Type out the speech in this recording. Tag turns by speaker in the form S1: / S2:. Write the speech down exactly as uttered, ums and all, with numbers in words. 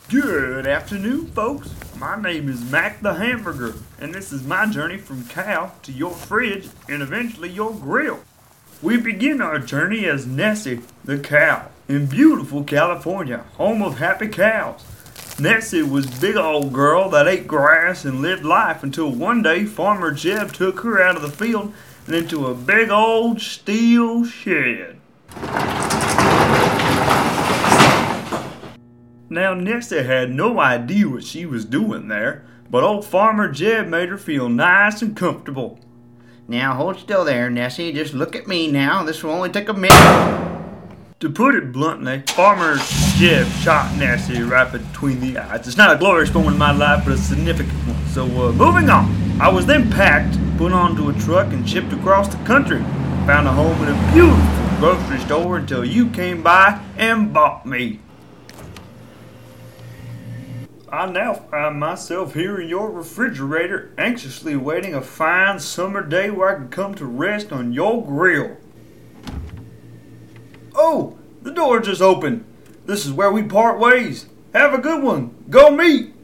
S1: Good afternoon, folks. My name is Mac the Hamburger, and this is my journey from cow to your fridge and eventually your grill. We begin our journey as Nessie, the cow, in beautiful California, home of happy cows. Nessie was a big old girl that ate grass and lived life until one day Farmer Jeb took her out of the field and into a big old steel shed. Now, Nessie had no idea what she was doing there, but old Farmer Jeb made her feel nice and comfortable.
S2: Now hold still there, Nessie. Just look at me now. This will only take a minute.
S1: To put it bluntly, Farmer Jeb shot Nessie right between the eyes. It's not a glorious moment in my life, but a significant one. So, uh, moving on. I was then packed, put onto a truck, and shipped across the country. Found a home in a beautiful grocery store until you came by and bought me. I now find myself here in your refrigerator, anxiously awaiting a fine summer day where I can come to rest on your grill. Oh, the door just opened. This is where we part ways. Have a good one. Go meat.